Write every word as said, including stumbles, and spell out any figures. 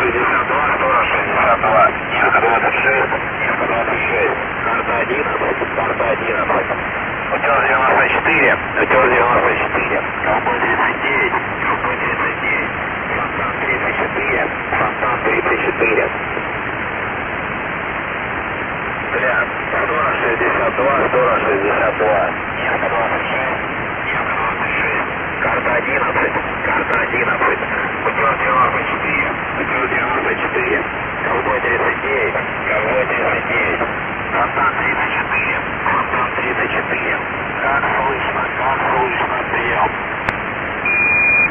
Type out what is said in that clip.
шестьдесят два, сторож шестьдесят два, Невка двадцать шесть, Невка двадцать шесть, карта одиннадцать, карта одиннадцать, утес девяносто четыре, утес девяносто четыре, ковбой тридцать девять, ковбой тридцать девять, фонтан тридцать четыре, фонтан тридцать четыре. Взгляд, сторож шестьдесят два, сторож шестьдесят два, Невка двадцать шесть, Невка двадцать шесть, карта одиннадцать, карта одиннадцать, утес девяносто четыре, утес девяносто четыре.